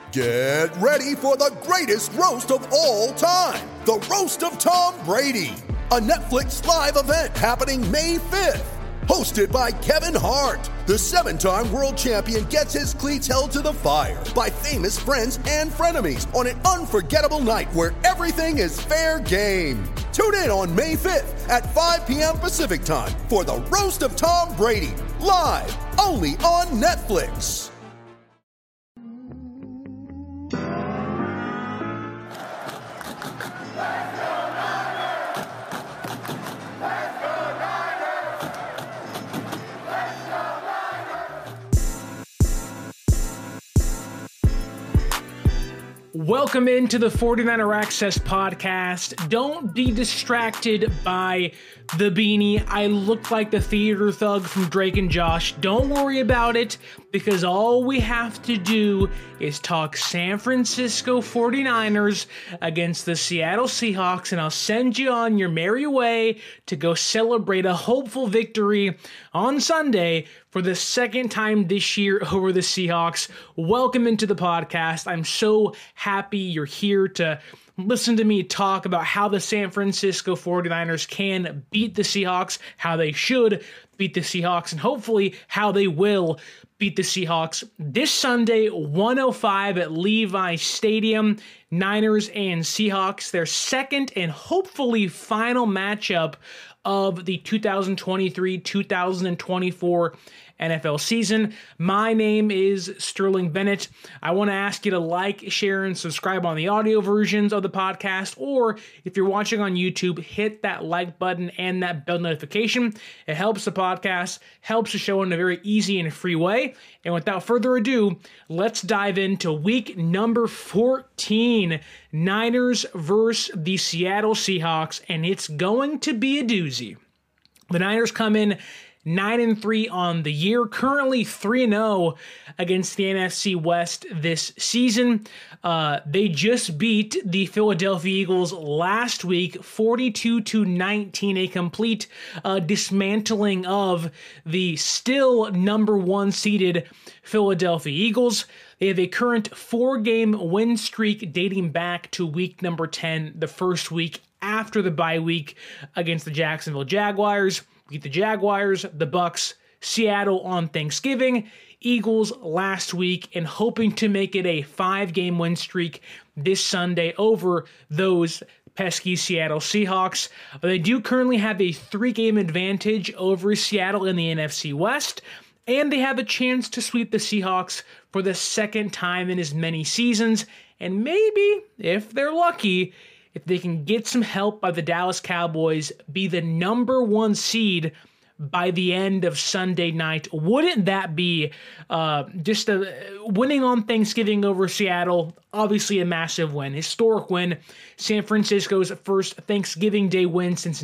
Get ready for the greatest roast of all time, the Roast of Tom Brady, a Netflix live event happening May 5th. Hosted by Kevin Hart, the 7-time world champion gets his cleats held to the fire by famous friends and frenemies on an unforgettable night where everything is fair game. Tune in on May 5th at 5 p.m. Pacific time for the Roast of Tom Brady, live only on Netflix. Welcome into the 49er Access podcast. Don't be distracted by the beanie. I look like the theater thug from Drake and Josh. Don't worry about it, because all we have to do is talk San Francisco 49ers against the Seattle Seahawks, and I'll send you on your merry way to go celebrate a hopeful victory on Sunday for the second time this year over the Seahawks. Welcome into the podcast. I'm so happy you're here to listen to me talk about how the San Francisco 49ers can beat the Seahawks, how they should beat the Seahawks, and hopefully how they will beat the Seahawks this Sunday, 1:05 at Levi Stadium. Niners and Seahawks, their second and hopefully final matchup of the 2023-2024 NFL season. My name is Sterling Bennett. I want to ask you to like, share, and subscribe on the audio versions of the podcast, or if you're watching on YouTube, hit that like button and that bell notification. It helps the podcast, helps the show in a very easy and free way. And without further ado, let's dive into week number 14, Niners versus the Seattle Seahawks, and it's going to be a doozy. The Niners come in 9-3 on the year, currently 3-0 against the NFC West this season. They just beat the Philadelphia Eagles last week, 42-19, a complete dismantling of the still number one seeded Philadelphia Eagles. They have a current 4-game win streak dating back to week number 10, the first week after the bye week against the Jacksonville Jaguars. Beat the Jaguars, the Bucks, Seattle on Thanksgiving, Eagles last week, and hoping to make it a 5-game win streak this Sunday over those pesky Seattle Seahawks. They do currently have a 3-game advantage over Seattle in the NFC West, and they have a chance to sweep the Seahawks for the second time in as many seasons, and maybe, if they're lucky, if they can get some help by the Dallas Cowboys, be the number one seed by the end of Sunday night. Wouldn't that be just winning on Thanksgiving over Seattle? Obviously a massive win, historic win. San Francisco's first Thanksgiving Day win since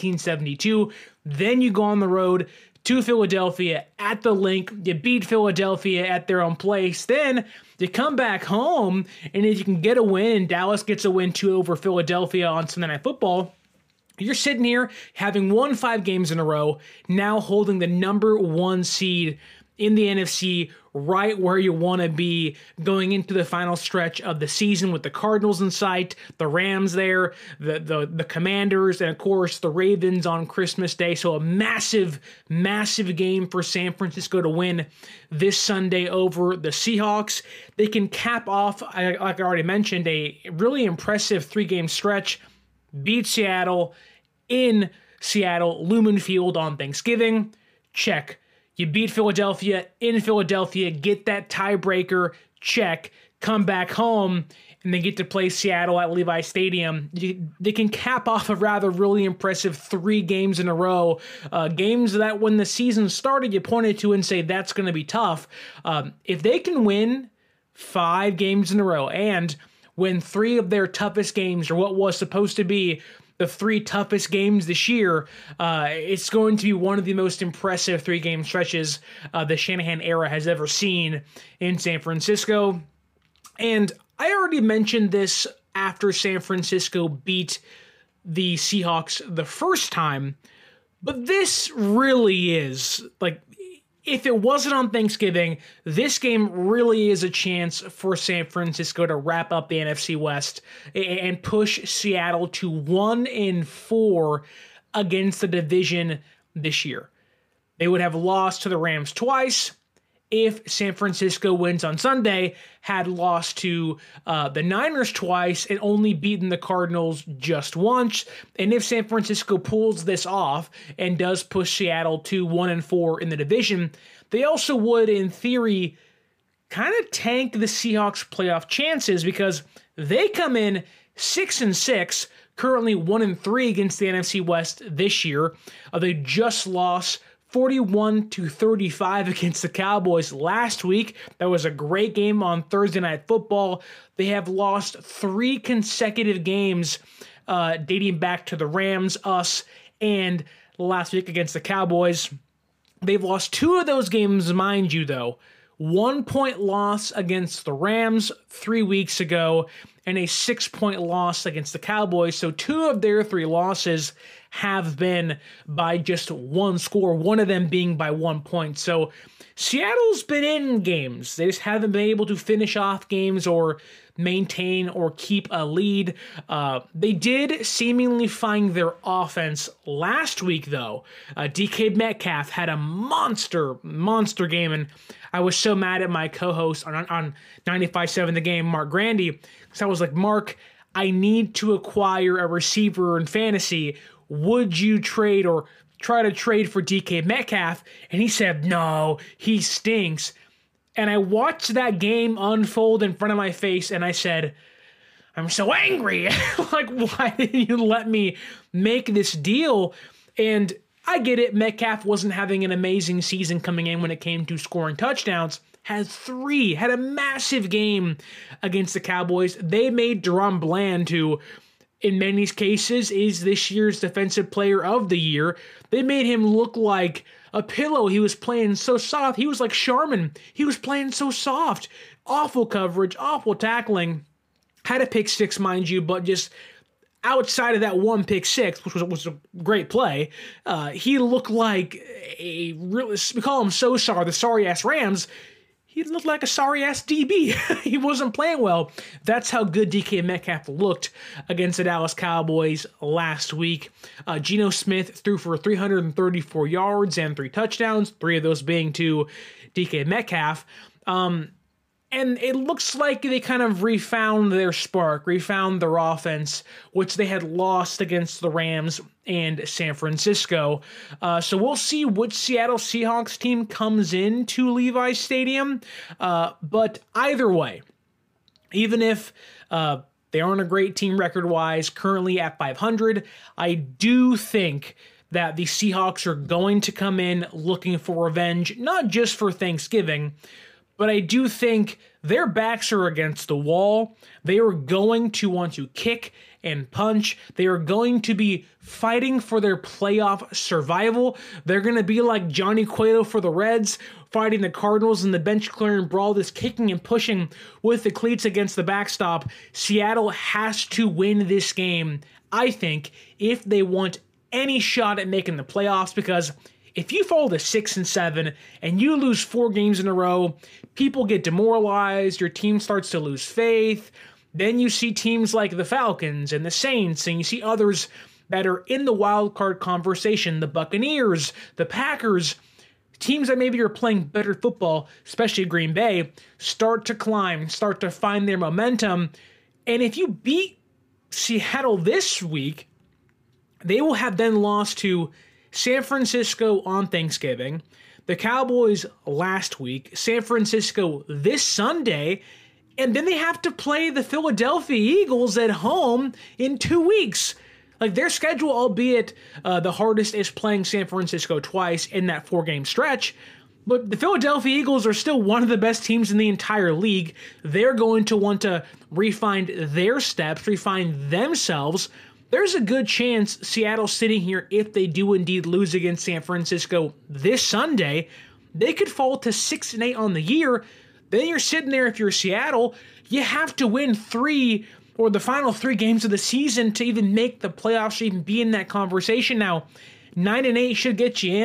1972. Then you go on the road to Philadelphia at the Link. You beat Philadelphia at their own place. Then you come back home, and if you can get a win, and Dallas gets a win too over Philadelphia on Sunday Night Football, you're sitting here having won 5 games in a row, now holding the number one seed in the NFC, right where you want to be going into the final stretch of the season with the Cardinals in sight, the Rams there, the Commanders, and of course the Ravens on Christmas Day. So a massive, massive game for San Francisco to win this Sunday over the Seahawks. They can cap off, like I already mentioned, a really impressive 3-game stretch, beat Seattle in Seattle, Lumen Field on Thanksgiving, check. You beat Philadelphia in Philadelphia, get that tiebreaker, check, come back home, and then get to play Seattle at Levi Stadium. They can cap off a rather really impressive 3 games in a row. Games that when the season started, you pointed to and say that's going to be tough. If they can win 5 games in a row and win 3 of their toughest games, or what was supposed to be the 3 toughest games this year, it's going to be one of the most impressive 3-game stretches the Shanahan era has ever seen in San Francisco. And I already mentioned this after San Francisco beat the Seahawks the first time, but this really is, like, if it wasn't on Thanksgiving, this game really is a chance for San Francisco to wrap up the NFC West and push Seattle to 1-4 against the division this year. They would have lost to the Rams twice. If San Francisco wins on Sunday, had lost to the Niners twice and only beaten the Cardinals just once. And if San Francisco pulls this off and does push Seattle to 1-4 in the division, they also would, in theory, kind of tank the Seahawks' playoff chances because they come in 6-6, currently 1-3 against the NFC West this year. They just lost 41-35 against the Cowboys last week. That was a great game on Thursday Night Football. They have lost 3 consecutive games dating back to the Rams, us, and last week against the Cowboys. They've lost 2 of those games, mind you, though. 1-point loss against the Rams 3 weeks ago, and a 6-point loss against the Cowboys. So 2 of their 3 losses have been by just 1 score, one of them being by 1 point. So Seattle's been in games. They just haven't been able to finish off games or maintain or keep a lead. They did seemingly find their offense last week, though. DK Metcalf had a monster game, and I was so mad at my co-host on 95.7 The Game, Mark Grandy, because I was like, Mark, I need to acquire a receiver in fantasy. Would you trade or try to trade for DK Metcalf? And he said, no, he stinks. And I watched that game unfold in front of my face, and I said, I'm so angry. Like, why didn't you let me make this deal? And I get it. Metcalf wasn't having an amazing season coming in when it came to scoring touchdowns. Had a massive game against the Cowboys. They made Deron Bland, who in many cases is this year's Defensive Player of the Year. They made him look like a pillow. He was playing so soft. He was like Charmin. He was playing so soft. Awful coverage, awful tackling. Had a pick 6, mind you, but just outside of that 1 pick 6, which was a great play, he looked like a really, we call him So-Sar, the sorry-ass Rams. He looked like a sorry-ass DB. He wasn't playing well. That's how good DK Metcalf looked against the Dallas Cowboys last week. Geno Smith threw for 334 yards and 3 touchdowns, 3 of those being to DK Metcalf. And it looks like they kind of refound their spark, refound their offense, which they had lost against the Rams and San Francisco. So we'll see which Seattle Seahawks team comes into Levi's Stadium. But either way, even if they aren't a great team record-wise, currently at 500, I do think that the Seahawks are going to come in looking for revenge, not just for Thanksgiving, but I do think their backs are against the wall. They are going to want to kick and punch. They are going to be fighting for their playoff survival. They're going to be like Johnny Cueto for the Reds, fighting the Cardinals in the bench clearing brawl, this kicking and pushing with the cleats against the backstop. Seattle has to win this game, I think, if they want any shot at making the playoffs, because if you fall to 6-7 and you lose 4 games in a row, people get demoralized, your team starts to lose faith. Then you see teams like the Falcons and the Saints, and you see others that are in the wild card conversation, the Buccaneers, the Packers, teams that maybe are playing better football, especially Green Bay, start to climb, start to find their momentum. And if you beat Seattle this week, they will have then lost to San Francisco on Thanksgiving, the Cowboys last week, San Francisco this Sunday, and then they have to play the Philadelphia Eagles at home in 2 weeks. Like, their schedule, albeit the hardest, is playing San Francisco twice in that 4-game stretch, but the Philadelphia Eagles are still one of the best teams in the entire league. They're going to want to refine their steps, refine themselves. There's a good chance Seattle sitting here, if they do indeed lose against San Francisco this Sunday, they could fall to 6-8 on the year. Then you're sitting there, if you're Seattle, you have to win 3 or the final 3 games of the season to even make the playoffs, to even be in that conversation. Now, 9-8 should get you in,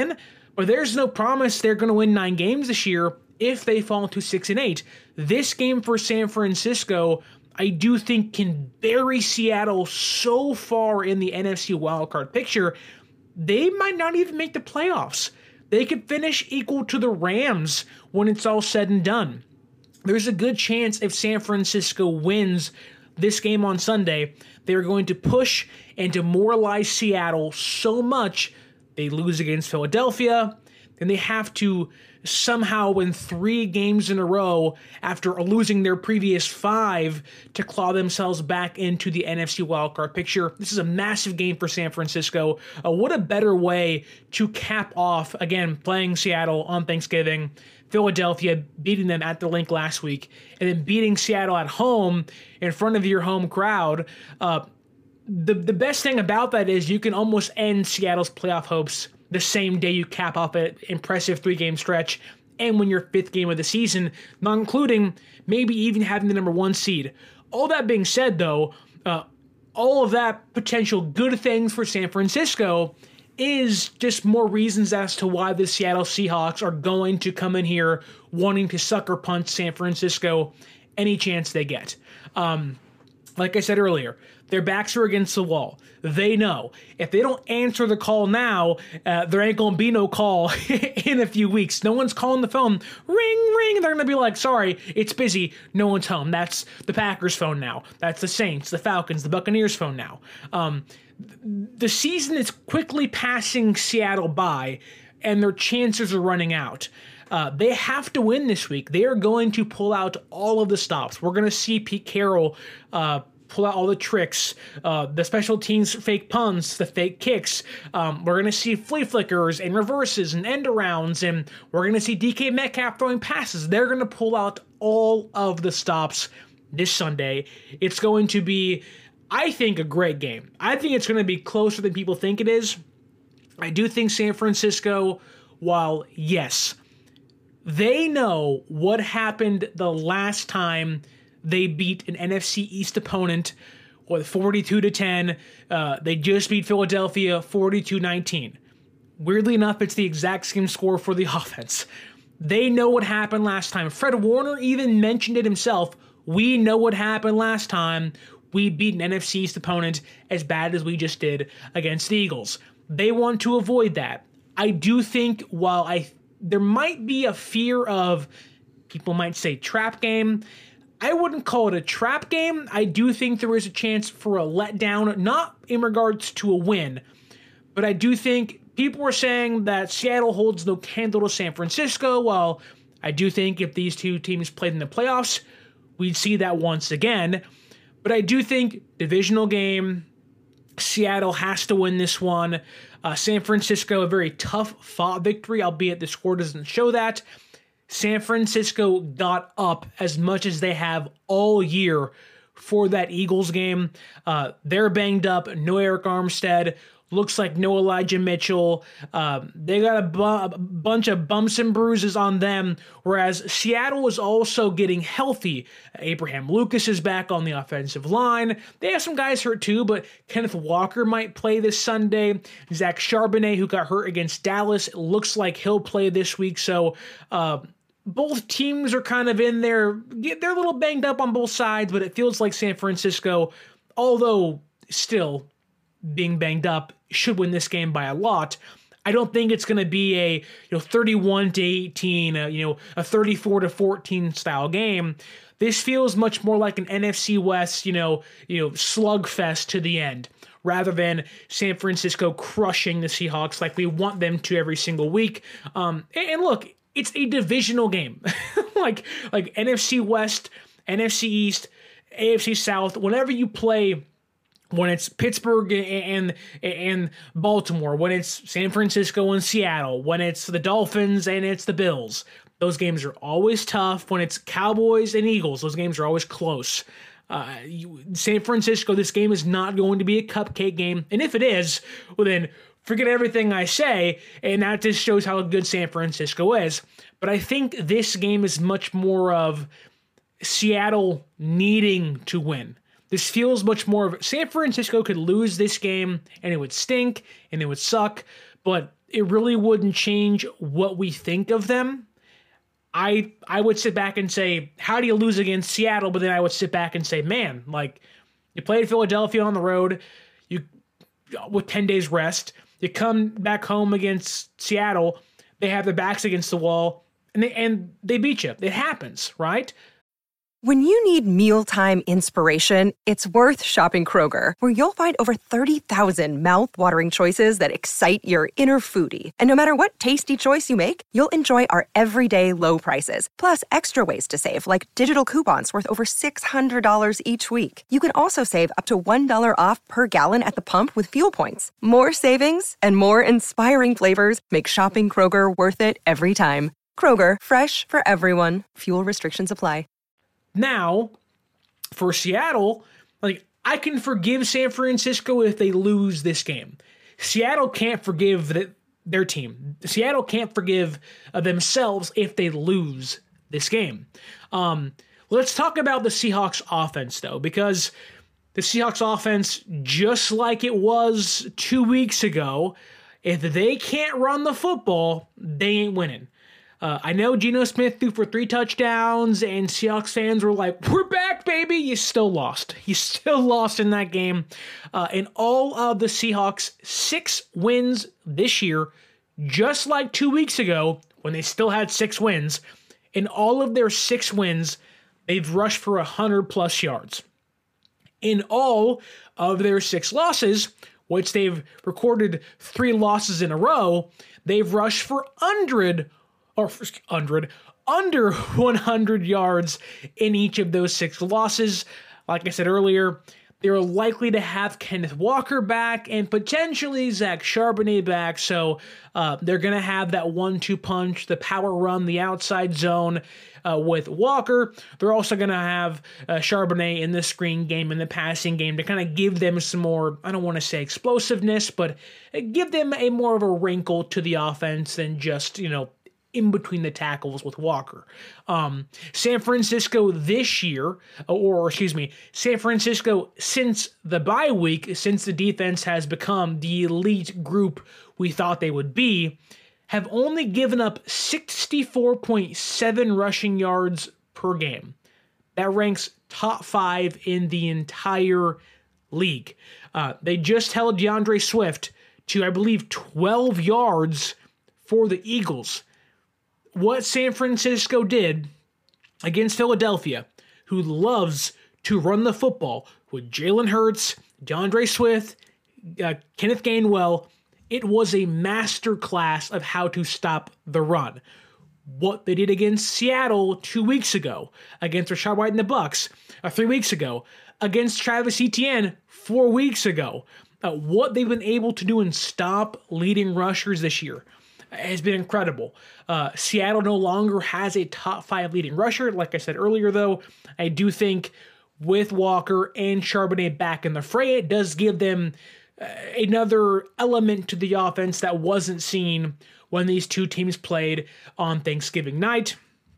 But there's no promise they're going to win 9 games this year if they fall to 6-8. This game for San Francisco, I do think, can bury Seattle so far in the NFC wildcard picture, they might not even make the playoffs. They could finish equal to the Rams when it's all said and done. There's a good chance if San Francisco wins this game on Sunday, they're going to push and demoralize Seattle so much they lose against Philadelphia, then they have to somehow win 3 games in a row after losing their previous 5 to claw themselves back into the NFC wildcard picture. This is a massive game for San Francisco. What a better way to cap off, again, playing Seattle on Thanksgiving, Philadelphia beating them at the Link last week, and then beating Seattle at home in front of your home crowd. The best thing about that is you can almost end Seattle's playoff hopes the same day you cap off an impressive 3-game stretch and win your 5th game of the season, not including maybe even having the number 1 seed. All that being said, though, all of that potential good things for San Francisco is just more reasons as to why the Seattle Seahawks are going to come in here wanting to sucker punch San Francisco any chance they get. Like I said earlier, their backs are against the wall. They know if they don't answer the call now, there ain't going to be no call in a few weeks. No one's calling the phone. Ring, ring. They're going to be like, sorry, it's busy. No one's home. That's the Packers' phone now. That's the Saints, the Falcons, the Buccaneers' phone now. The season is quickly passing Seattle by, and their chances are running out. They have to win this week. They are going to pull out all of the stops. We're going to see Pete Carroll pull out all the tricks, the special teams fake punts, the fake kicks. We're going to see flea flickers and reverses and end arounds, and we're going to see DK Metcalf throwing passes. They're going to pull out all of the stops this Sunday. It's going to be, I think, a great game. I think it's going to be closer than people think it is. I do think San Francisco, while yes, they know what happened the last time they beat an NFC East opponent with 42-10. They just beat Philadelphia 42-19. Weirdly enough, it's the exact same score for the offense. They know what happened last time. Fred Warner even mentioned it himself. We know what happened last time we beat an NFC East opponent as bad as we just did against the Eagles. They want to avoid that. I do think while there might be a fear of, people might say, trap game, I wouldn't call it a trap game. I do think there is a chance for a letdown, not in regards to a win, but I do think people were saying that Seattle holds no candle to San Francisco. Well, I do think if these two teams played in the playoffs, we'd see that once again. But I do think divisional game, Seattle has to win this one. San Francisco, a very tough fought victory, albeit the score doesn't show that. San Francisco got up as much as they have all year for that Eagles game. They're banged up. No Eric Armstead. Looks like no Elijah Mitchell. They got a bunch of bumps and bruises on them, whereas Seattle is also getting healthy. Abraham Lucas is back on the offensive line. They have some guys hurt too, but Kenneth Walker might play this Sunday. Zach Charbonnet, who got hurt against Dallas, it looks like he'll play this week. So both teams are kind of in there. They're a little banged up on both sides, but it feels like San Francisco, although still being banged up, should win this game by a lot. I don't think it's going to be a 31-18, a 34-14 style game. This feels much more like an NFC West, slugfest to the end, rather than San Francisco crushing the Seahawks like we want them to every single week. And look, it's a divisional game, like NFC West, NFC East, AFC South. Whenever you play, when it's Pittsburgh and Baltimore, when it's San Francisco and Seattle, when it's the Dolphins and it's the Bills, those games are always tough. When it's Cowboys and Eagles, those games are always close. San Francisco, this game is not going to be a cupcake game. And if it is, well then forget everything I say, and that just shows how good San Francisco is. But I think this game is much more of Seattle needing to win. This feels much more of San Francisco could lose this game and it would stink and it would suck, but it really wouldn't change what we think of them. I would sit back and say, how do you lose against Seattle? But then I would sit back and say, man, like, you played Philadelphia on the road, you with 10 days rest, you come back home against Seattle, they have their backs against the wall, and they beat you. It happens, right? When you need mealtime inspiration, it's worth shopping Kroger, where you'll find over 30,000 mouth-watering choices that excite your inner foodie. And no matter what tasty choice you make, you'll enjoy our everyday low prices, plus extra ways to save, like digital coupons worth over $600 each week. You can also save up to $1 off per gallon at the pump with fuel points. More savings and more inspiring flavors make shopping Kroger worth it every time. Kroger, fresh for everyone. Fuel restrictions apply. Now, for Seattle, like, I can forgive San Francisco if they lose this game. Seattle can't forgive their team. Seattle can't forgive themselves if they lose this game. Let's talk about the Seahawks offense, though, because the Seahawks offense, just like it was 2 weeks ago, if they can't run the football, they ain't winning. I know Geno Smith threw for 3 touchdowns, and Seahawks fans were like, we're back, baby. You still lost. You still lost in that game. In all of the Seahawks' 6 wins this year, just like 2 weeks ago when they still had 6 wins, in all of their 6 wins, they've rushed for 100-plus yards. In all of their 6 losses, which they've recorded 3 losses in a row, they've rushed for under 100 yards in each of those 6 losses. Like I said earlier, they're likely to have Kenneth Walker back and potentially Zach Charbonnet back, so they're going to have that 1-2 punch, the power run, the outside zone with Walker. They're also going to have Charbonnet in the screen game, in the passing game, to kind of give them some more, I don't want to say explosiveness, but give them a more of a wrinkle to the offense than just, in between the tackles with Walker. San Francisco since the bye week, since the defense has become the elite group we thought they would be, have only given up 64.7 rushing yards per game. That ranks top 5 in the entire league. They just held DeAndre Swift to, I believe, 12 yards for the Eagles. What San Francisco did against Philadelphia, who loves to run the football with Jalen Hurts, DeAndre Swift, Kenneth Gainwell, it was a masterclass of how to stop the run. What they did against Seattle 2 weeks ago, against Rachaad White and the Bucs 3 weeks ago, against Travis Etienne 4 weeks ago, what they've been able to do and stop leading rushers this year has been incredible. Seattle no longer has a top 5 leading rusher. Like I said earlier, though, I do think with Walker and Charbonnet back in the fray, it does give them another element to the offense that wasn't seen when these two teams played on Thanksgiving night.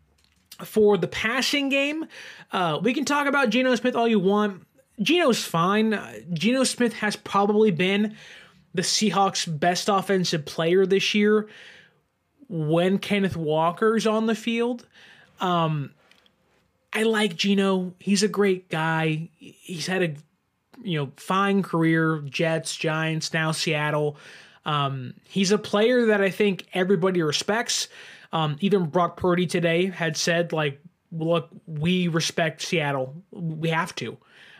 For the passing game, we can talk about Geno Smith all you want. Geno's fine. Geno Smith has probably been the Seahawks' best offensive player this year when Kenneth Walker's on the field. I like Geno. He's a great guy. He's had a fine career, Jets, Giants, now Seattle. He's a player that I think everybody respects. Even Brock Purdy today had said, look, we respect Seattle. We have to.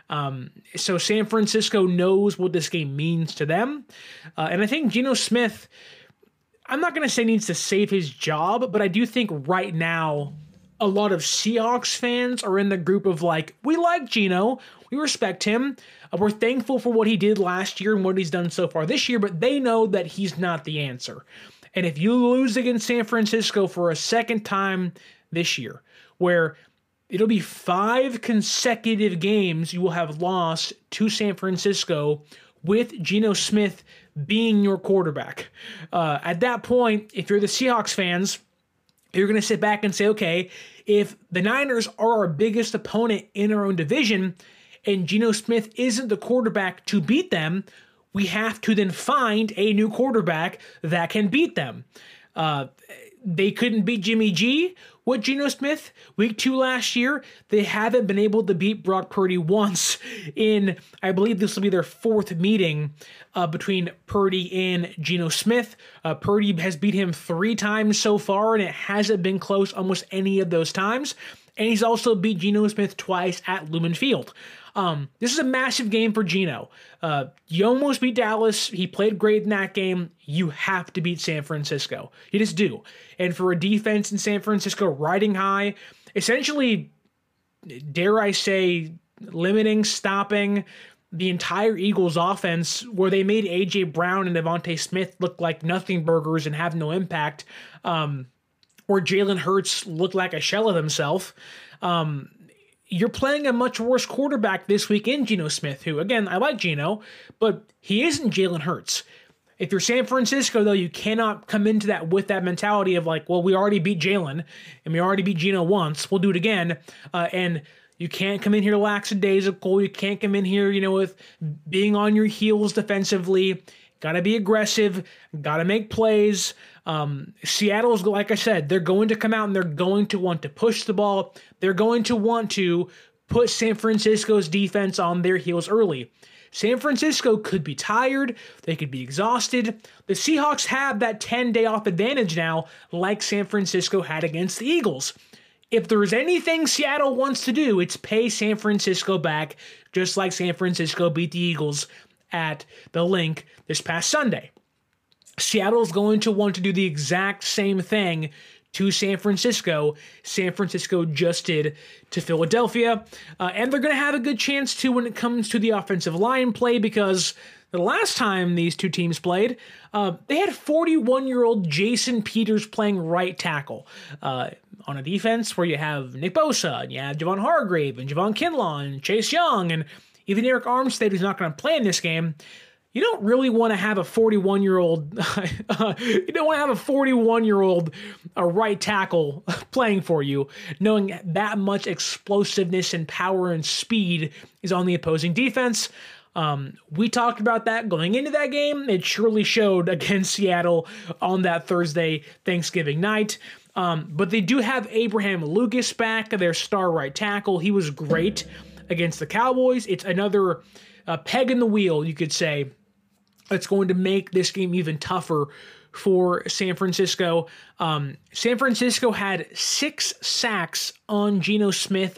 So San Francisco knows what this game means to them. And I think Geno Smith, I'm not going to say needs to save his job, but I do think right now a lot of Seahawks fans are in the group of we like Geno, we respect him, we're thankful for what he did last year and what he's done so far this year, but they know that he's not the answer. And if you lose against San Francisco for a second time this year, where it'll be 5 consecutive games you will have lost to San Francisco with Geno Smith being your quarterback. At that point, if you're the Seahawks fans, you're going to sit back and say, okay, if the Niners are our biggest opponent in our own division and Geno Smith isn't the quarterback to beat them, we have to then find a new quarterback that can beat them. They couldn't beat Jimmy G with Geno Smith week 2 last year. They haven't been able to beat Brock Purdy once in, I believe this will be their 4th meeting between Purdy and Geno Smith. Purdy has beat him 3 times so far, and it hasn't been close almost any of those times. And he's also beat Geno Smith twice at Lumen Field. This is a massive game for Geno. You almost beat Dallas. He played great in that game. You have to beat San Francisco. You just do. And for a defense in San Francisco riding high, essentially, dare I say, limiting, stopping the entire Eagles offense, where they made A.J. Brown and Devontae Smith look like nothing burgers and have no impact, or Jalen Hurts looked like a shell of himself. You're playing a much worse quarterback this week in Geno Smith, who, again, I like Geno, but he isn't Jalen Hurts. If you're San Francisco, though, you cannot come into that with that mentality of like, well, we already beat Jalen, and we already beat Geno once, we'll do it again, and you can't come in here lackadaisical, you can't come in here, with being on your heels defensively. Got to be aggressive, got to make plays. Seattle's, like I said, they're going to come out and they're going to want to push the ball. They're going to want to put San Francisco's defense on their heels early. San Francisco could be tired. They could be exhausted. The Seahawks have that 10-day off advantage now, like San Francisco had against the Eagles. If there's anything Seattle wants to do, it's pay San Francisco back, just like San Francisco beat the Eagles at the Link this past Sunday. Seattle's going to want to do the exact same thing to San Francisco. San Francisco just did to Philadelphia. And they're going to have a good chance to when it comes to the offensive line play, because the last time these two teams played, they had 41-year-old Jason Peters playing right tackle on a defense where you have Nick Bosa, and you have Javon Hargrave, and Javon Kinlaw, and Chase Young, and even Eric Armstead, who's not going to play in this game. You don't really want to have a 41-year-old right tackle playing for you, knowing that much explosiveness and power and speed is on the opposing defense. We talked about that going into that game. It surely showed against Seattle on that Thursday, Thanksgiving night. But they do have Abraham Lucas back, their star right tackle. He was great against the Cowboys. It's another peg in the wheel, you could say. It's going to make this game even tougher for San Francisco. San Francisco had 6 sacks on Geno Smith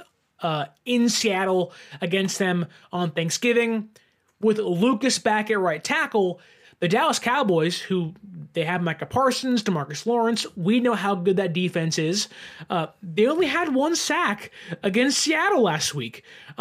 in Seattle against them on Thanksgiving. With Lucas back at right tackle, the Dallas Cowboys, who they have Micah Parsons, DeMarcus Lawrence, we know how good that defense is. They only had 1 sack against Seattle last week.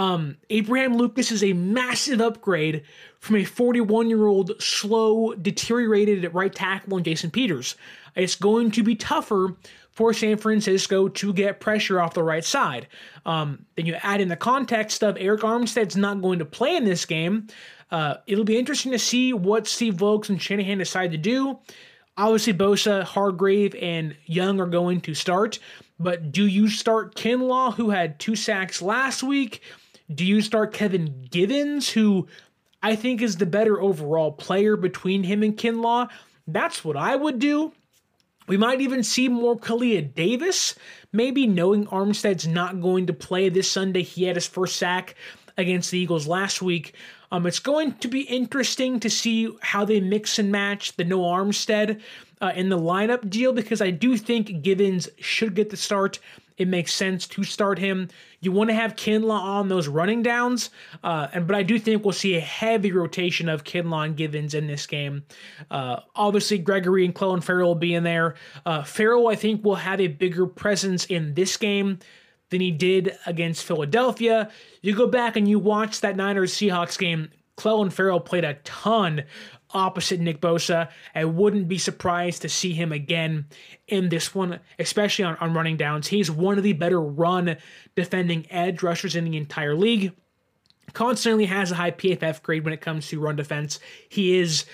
Abraham Lucas is a massive upgrade from a 41-year-old, slow, deteriorated right tackle in Jason Peters. It's going to be tougher for San Francisco to get pressure off the right side. Then you add in the context of Eric Armstead's not going to play in this game. It'll be interesting to see what Steve Wilks and Shanahan decide to do. Obviously, Bosa, Hargrave, and Young are going to start. But do you start Kinlaw, who had 2 sacks last week? Do you start Kevin Givens, who I think is the better overall player between him and Kinlaw? That's what I would do. We might even see more Kalia Davis, maybe, knowing Armstead's not going to play this Sunday. He had his first sack against the Eagles last week. It's going to be interesting to see how they mix and match the Noah Armstead in the lineup deal, because I do think Givens should get the start. It makes sense to start him. You want to have Kinlaw on those running downs, but I do think we'll see a heavy rotation of Kinlaw and Givens in this game. Obviously, Gregory and Clelin Ferrell will be in there. Ferrell, I think, will have a bigger presence in this game than he did against Philadelphia. You go back and you watch that Niners-Seahawks game, Clelin Ferrell played a ton opposite Nick Bosa. I wouldn't be surprised to see him again in this one, especially on running downs. He's one of the better run defending edge rushers in the entire league. Constantly has a high PFF grade when it comes to run defense. He is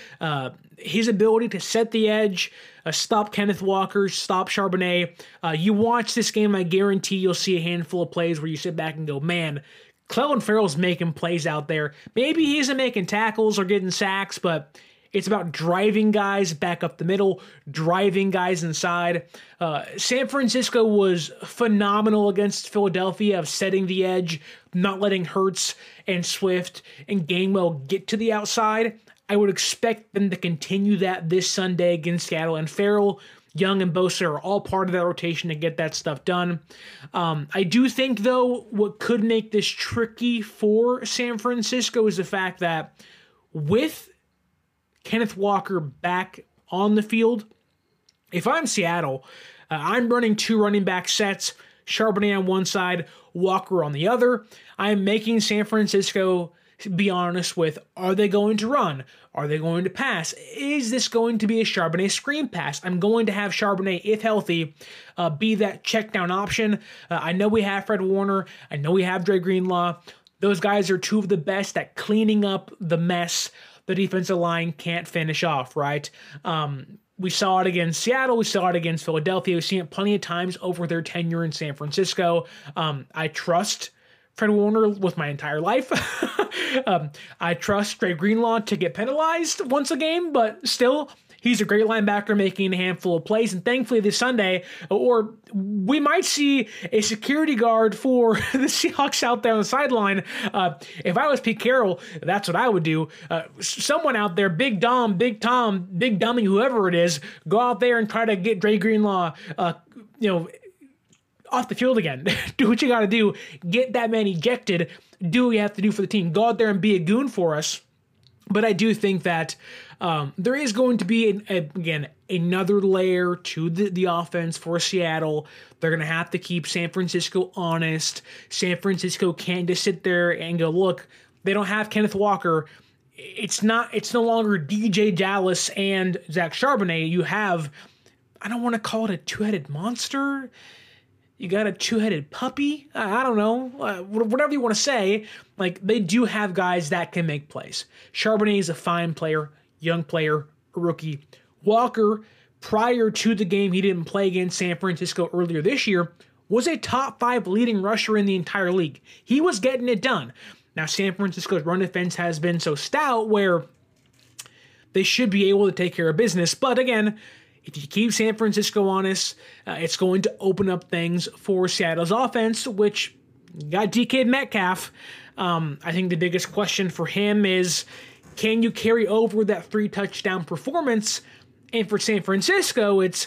his ability to set the edge, stop Kenneth Walker, stop Charbonnet. You watch this game, I guarantee you'll see a handful of plays where you sit back and go, man, Clelin Ferrell's making plays out there. Maybe he isn't making tackles or getting sacks, but it's about driving guys back up the middle, driving guys inside. San Francisco was phenomenal against Philadelphia of setting the edge, not letting Hurts and Swift and Gainwell get to the outside. I would expect them to continue that this Sunday against Seattle, and Ferrell, Young, and Bosa are all part of that rotation to get that stuff done. I do think, though, what could make this tricky for San Francisco is the fact that with Kenneth Walker back on the field, if I'm Seattle, I'm running 2 running back sets, Charbonnet on one side, Walker on the other. I'm making San Francisco be honest with, are they going to run? Are they going to pass? Is this going to be a Charbonnet screen pass? I'm going to have Charbonnet, if healthy, be that check down option. I know we have Fred Warner. I know we have Dre Greenlaw. Those guys are 2 of the best at cleaning up the mess the defensive line can't finish off, right? We saw it against Seattle. We saw it against Philadelphia. We've seen it plenty of times over their tenure in San Francisco. I trust Fred Warner with my entire life. I trust Dre Greenlaw to get penalized once a game, but still, he's a great linebacker making a handful of plays. And thankfully this Sunday, or we might see a security guard for the Seahawks out there on the sideline. If I was Pete Carroll, that's what I would do. Someone out there, Big Dom, Big Tom, Big Dummy, whoever it is, go out there and try to get Dre Greenlaw, off the field again. Do what you got to do. Get that man ejected. Do what you have to do for the team. Go out there and be a goon for us. But I do think that there is going to be, again, another layer to the offense for Seattle. They're going to have to keep San Francisco honest. San Francisco can't just sit there and go, look, they don't have Kenneth Walker. It's no longer DJ Dallas and Zach Charbonnet. You have, I don't want to call it a 2-headed monster. You got a 2-headed puppy? I don't know. Whatever you want to say. Like, they do have guys that can make plays. Charbonnet is a fine player, young player, a rookie. Walker, prior to the game he didn't play against San Francisco earlier this year, was a top 5 leading rusher in the entire league. He was getting it done. Now, San Francisco's run defense has been so stout where they should be able to take care of business. But again, if you keep San Francisco honest, it's going to open up things for Seattle's offense, which got DK Metcalf. I think the biggest question for him is, can you carry over that 3-touchdown performance? And for San Francisco, it's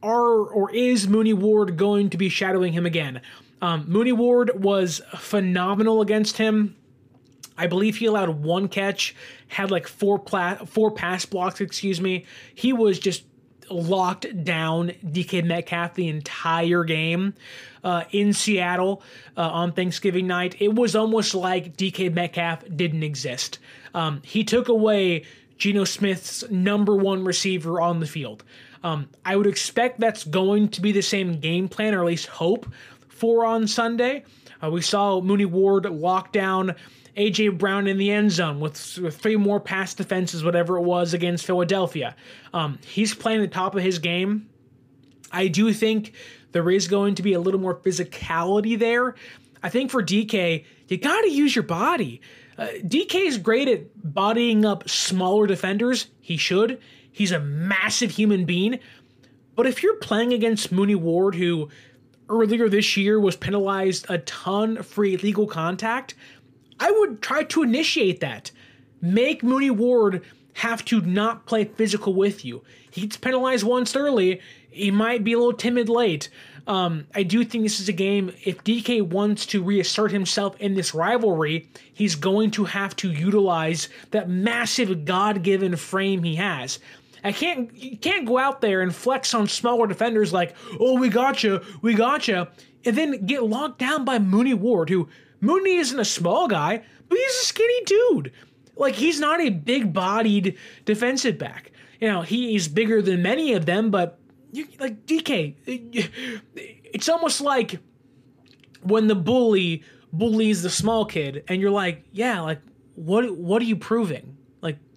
is Mooney Ward going to be shadowing him again? Mooney Ward was phenomenal against him. I believe he allowed 1 catch, had like 4 pass blocks, He was just locked down DK Metcalf the entire game in Seattle on Thanksgiving night. It was almost like DK Metcalf didn't exist. He took away Geno Smith's number 1 receiver on the field. I would expect that's going to be the same game plan, or at least hope, for on Sunday. We saw Mooney Ward lock down A.J. Brown in the end zone with 3 more pass defenses, whatever it was, against Philadelphia. He's playing the top of his game. I do think there is going to be a little more physicality there. I think for DK, you got to use your body. DK is great at bodying up smaller defenders. He should. He's a massive human being. But if you're playing against Mooney Ward, who earlier this year was penalized a ton for illegal contact, I would try to initiate that. Make Mooney Ward have to not play physical with you. He gets penalized once early. He might be a little timid late. I do think this is a game, if DK wants to reassert himself in this rivalry, he's going to have to utilize that massive God-given frame he has. You can't go out there and flex on smaller defenders like, oh, we got you, and then get locked down by Mooney Ward, who Mooney isn't a small guy, but he's a skinny dude. Like, he's not a big-bodied defensive back. You know, he's bigger than many of them, but like DK, it's almost like when the bullies the small kid, and you're like, yeah, like what are you proving? Like,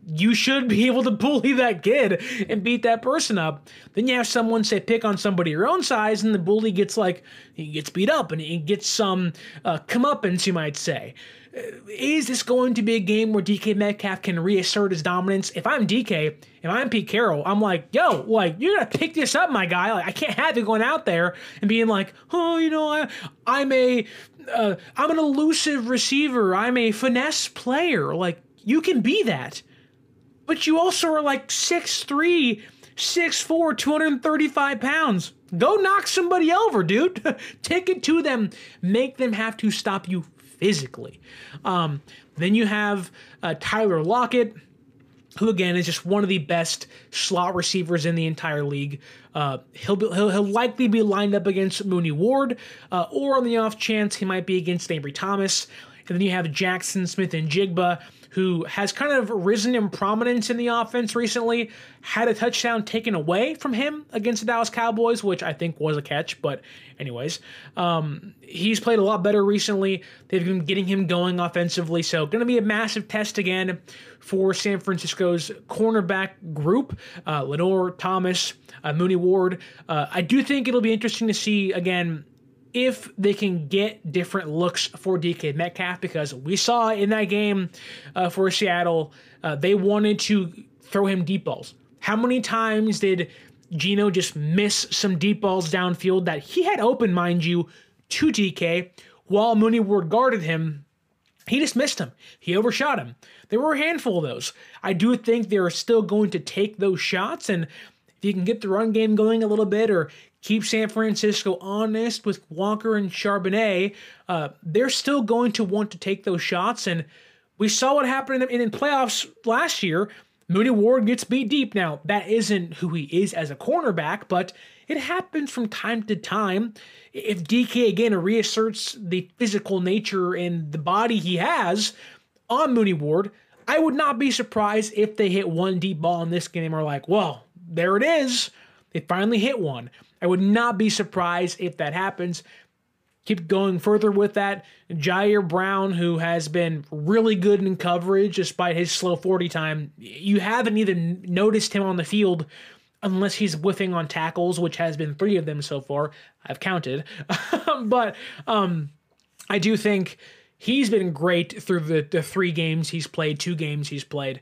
you should be able to bully that kid and beat that person up. Then you have someone say pick on somebody your own size, and the bully gets beat up and he gets some comeuppance, you might say. Is this going to be a game where DK Metcalf can reassert his dominance? If I'm DK, if I'm Pete Carroll, I'm like, yo, like, you gotta pick this up, my guy. Like, I can't have you going out there and being like, oh, you know, I'm an elusive receiver. I'm a finesse player. Like, you can be that. But you also are like 6'3", 6'4", 235 pounds. Go knock somebody over, dude. Take it to them. Make them have to stop you physically. Then you have Tyler Lockett, who again is just one of the best slot receivers in the entire league. He'll likely be lined up against Mooney Ward, or on the off chance he might be against Ambry Thomas. And then you have Jackson Smith-Njigba, who has kind of risen in prominence in the offense recently, had a touchdown taken away from him against the Dallas Cowboys, which I think was a catch, but anyways. He's played a lot better recently. They've been getting him going offensively, so going to be a massive test again for San Francisco's cornerback group, Lenoir, Thomas, Mooney Ward. I do think it'll be interesting to see, again, if they can get different looks for DK Metcalf, because we saw in that game for Seattle, they wanted to throw him deep balls. How many times did Geno just miss some deep balls downfield that he had open, mind you, to DK while Mooney Ward guarded him? He just missed him. He overshot him. There were a handful of those. I do think they're still going to take those shots, and if you can get the run game going a little bit or keep San Francisco honest with Walker and Charbonnet, they're still going to want to take those shots. And we saw what happened in playoffs last year. Mooney Ward gets beat deep. Now, that isn't who he is as a cornerback, but it happens from time to time. If DK, again, reasserts the physical nature and the body he has on Mooney Ward, I would not be surprised if they hit one deep ball in this game and are like, well, there it is. They finally hit one. I would not be surprised if that happens. Keep going further with that. Jair Brown, who has been really good in coverage despite his slow 40 time. You haven't even noticed him on the field unless he's whiffing on tackles, which has been 3 of them so far. I've counted. But I do think he's been great through the 3 games he's played, 2 games he's played.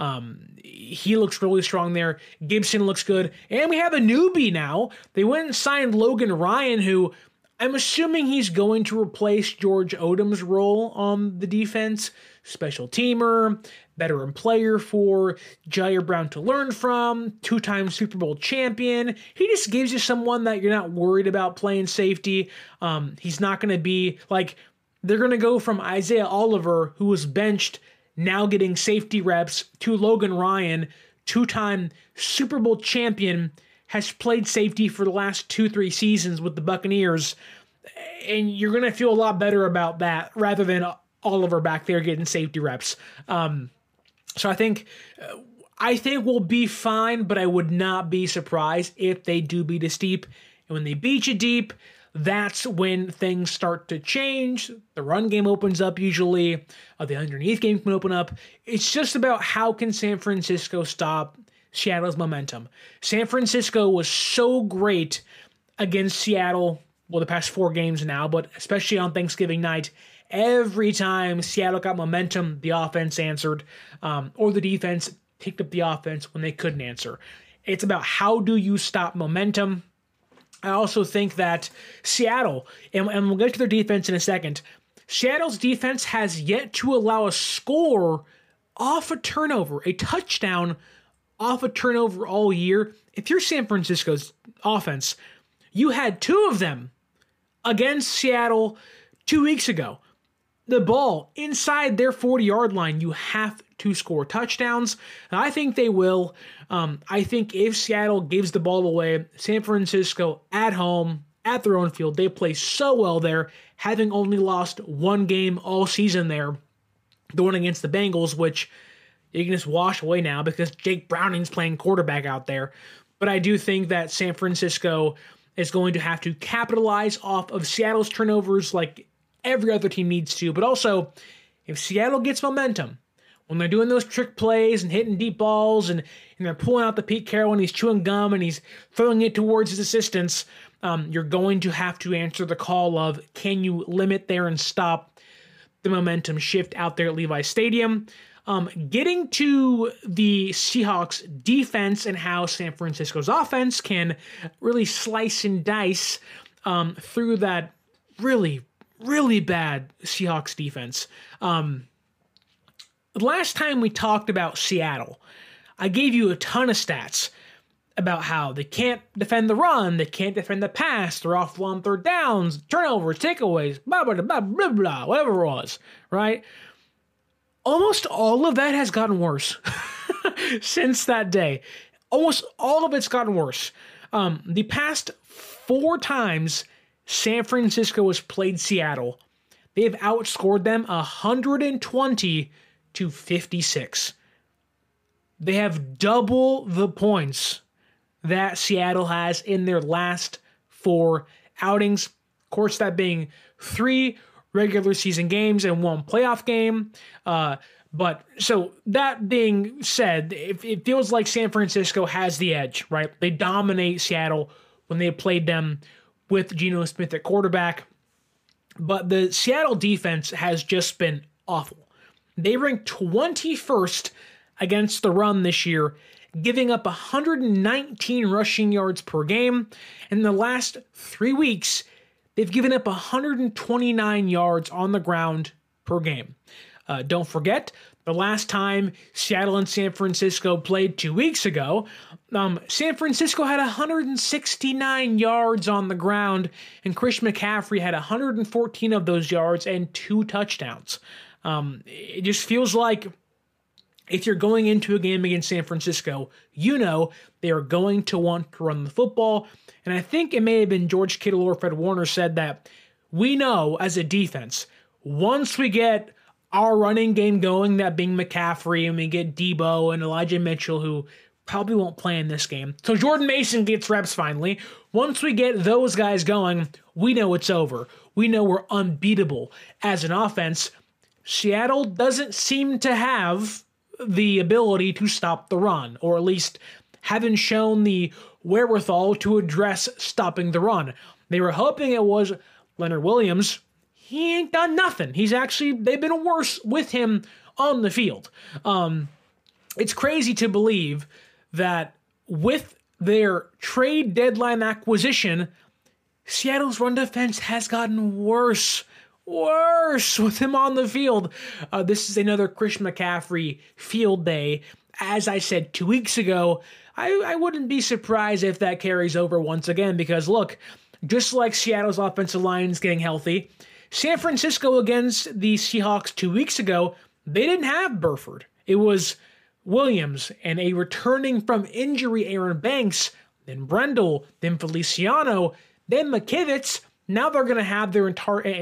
He looks really strong there. Gibson looks good. And we have a newbie now. They went and signed Logan Ryan, who I'm assuming he's going to replace George Odom's role on the defense. Special teamer, veteran player for Jair Brown to learn from, 2-time Super Bowl champion. He just gives you someone that you're not worried about playing safety. He's not going to be like, they're going to go from Isaiah Oliver, who was benched, now getting safety reps, to Logan Ryan, 2-time Super Bowl champion, has played safety for the last 2-3 seasons with the Buccaneers. And you're going to feel a lot better about that rather than Oliver back there getting safety reps. So I think we'll be fine, but I would not be surprised if they do beat us deep. And when they beat you deep, that's when things start to change. The run game opens up usually. The underneath game can open up. It's just about how can San Francisco stop Seattle's momentum. San Francisco was so great against Seattle, well, the past 4 games now, but especially on Thanksgiving night. Every time Seattle got momentum, the offense answered, or the defense picked up the offense when they couldn't answer. It's about how do you stop momentum. I also think that Seattle, and we'll get to their defense in a second, Seattle's defense has yet to allow a score off a turnover, a touchdown off a turnover all year. If you're San Francisco's offense, you had 2 of them against Seattle 2 weeks ago. The ball inside their 40-yard line, you have to score touchdowns. And I think they will. I think if Seattle gives the ball away, San Francisco at home, at their own field, they play so well there, having only lost 1 game all season there, the one against the Bengals, which you can just wash away now because Jake Browning's playing quarterback out there. But I do think that San Francisco is going to have to capitalize off of Seattle's turnovers like every other team needs to. But also, if Seattle gets momentum, when they're doing those trick plays and hitting deep balls and they're pulling out the Pete Carroll and he's chewing gum and he's throwing it towards his assistants, you're going to have to answer the call of, can you limit there and stop the momentum shift out there at Levi's Stadium? Getting to the Seahawks defense and how San Francisco's offense can really slice and dice through that really, really bad Seahawks defense. Last time we talked about Seattle, I gave you a ton of stats about how they can't defend the run, they can't defend the pass, they're awful on third downs, turnovers, takeaways, blah, blah, blah, blah, blah, whatever it was, right? Almost all of that has gotten worse since that day. Almost all of it's gotten worse. The past 4 times San Francisco has played Seattle, they've outscored them 120-56. They have double the points that Seattle has in their last 4 outings. Of course, that being 3 regular season games and 1 playoff game. But so that being said, it feels like San Francisco has the edge, right? They dominate Seattle when they played them with Geno Smith at quarterback. But the Seattle defense has just been awful. They ranked 21st against the run this year, giving up 119 rushing yards per game. In the last 3 weeks, they've given up 129 yards on the ground per game. Don't forget, the last time Seattle and San Francisco played 2 weeks ago, San Francisco had 169 yards on the ground, and Chris McCaffrey had 114 of those yards and 2 touchdowns. It just feels like if you're going into a game against San Francisco, you know they are going to want to run the football. And I think it may have been George Kittle or Fred Warner said that we know as a defense, once we get our running game going, that being McCaffrey, and we get Debo and Elijah Mitchell, who probably won't play in this game. So Jordan Mason gets reps finally. Once we get those guys going, we know it's over. We know we're unbeatable as an offense. Seattle doesn't seem to have the ability to stop the run, or at least haven't shown the wherewithal to address stopping the run. They were hoping it was Leonard Williams. He ain't done nothing. They've been worse with him on the field. It's crazy to believe that with their trade deadline acquisition, Seattle's run defense has gotten worse with him on the field. This is another Christian McCaffrey field day. As I said 2 weeks ago, I wouldn't be surprised if that carries over once again, because look, just like Seattle's offensive line is getting healthy, San Francisco against the Seahawks 2 weeks ago, they didn't have Burford. It was Williams and a returning from injury Aaron Banks, then Brendel, then Feliciano, then McKivitz. Now they're going to have their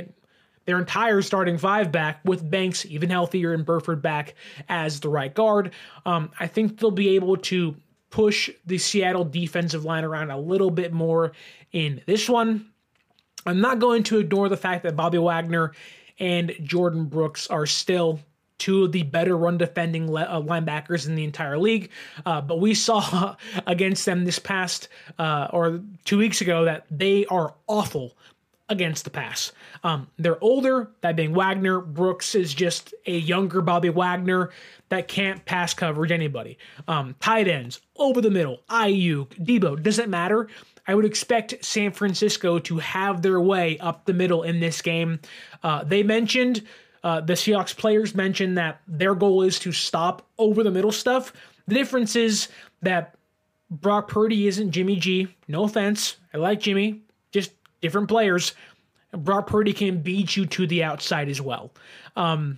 entire starting 5 back, with Banks even healthier and Burford back as the right guard. I think they'll be able to push the Seattle defensive line around a little bit more in this one. I'm not going to ignore the fact that Bobby Wagner and Jordan Brooks are still 2 of the better run defending linebackers in the entire league. But we saw against them this past, or 2 weeks ago, that they are awful against the pass. They're older, that being Wagner. Brooks is just a younger Bobby Wagner that can't pass coverage anybody. Tight ends, over the middle, Ayuk, Debo, doesn't matter. I would expect San Francisco to have their way up the middle in this game. They mentioned, the Seahawks players mentioned that their goal is to stop over the middle stuff. The difference is that Brock Purdy isn't Jimmy G. No offense. I like Jimmy. Just different players. Brock Purdy can beat you to the outside as well. And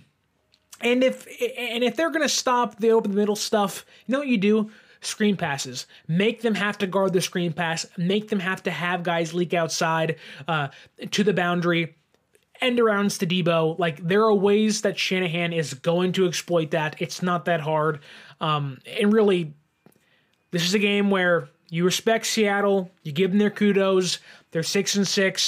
if they're going to stop the over the middle stuff, you know what you do? Screen passes. Make them have to guard the screen pass. Make them have to have guys leak outside to the boundary. End arounds to Debo. Like, there are ways that Shanahan is going to exploit that. It's not that hard. And really, this is a game where you respect Seattle. You give them their kudos. They're 6-6.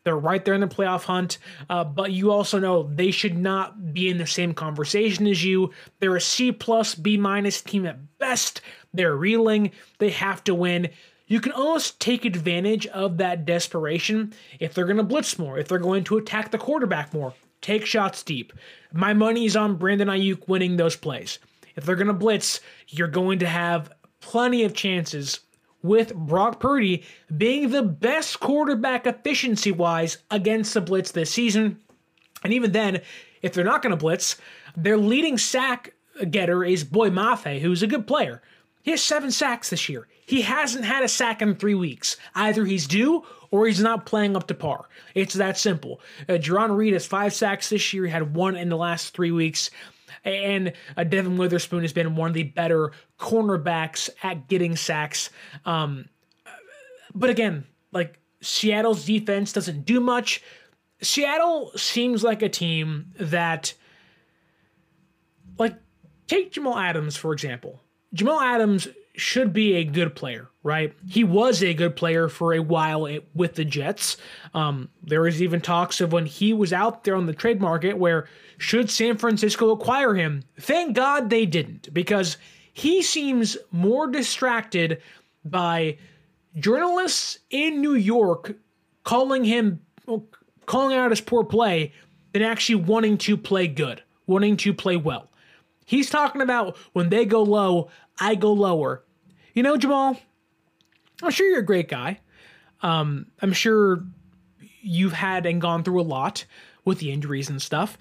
They're right there in the playoff hunt, but you also know they should not be in the same conversation as you. They're a C+, B- team at best. They're reeling. They have to win. You can almost take advantage of that desperation if they're going to blitz more, if they're going to attack the quarterback more, take shots deep. My money is on Brandon Ayuk winning those plays. If they're going to blitz, you're going to have plenty of chances with Brock Purdy being the best quarterback efficiency-wise against the blitz this season. And even then, if they're not going to blitz, their leading sack getter is Boy Mafe, who's a good player. He has 7 sacks this year. He hasn't had a sack in 3 weeks. Either he's due or he's not playing up to par. It's that simple. Jerron Reed has 5 sacks this year. He had 1 in the last 3 weeks. And Devin Witherspoon has been one of the better cornerbacks at getting sacks. But again, like, Seattle's defense doesn't do much. Seattle seems like a team that, like, take Jamal Adams, for example. Jamal Adams should be a good player, right? He was a good player for a while with the Jets. There was even talks of when he was out there on the trade market where should San Francisco acquire him? Thank God they didn't, because he seems more distracted by journalists in New York calling out his poor play than actually wanting to play good, wanting to play well. He's talking about when they go low, I go lower. You know, Jamal, I'm sure you're a great guy. I'm sure you've had and gone through a lot with the injuries and stuff.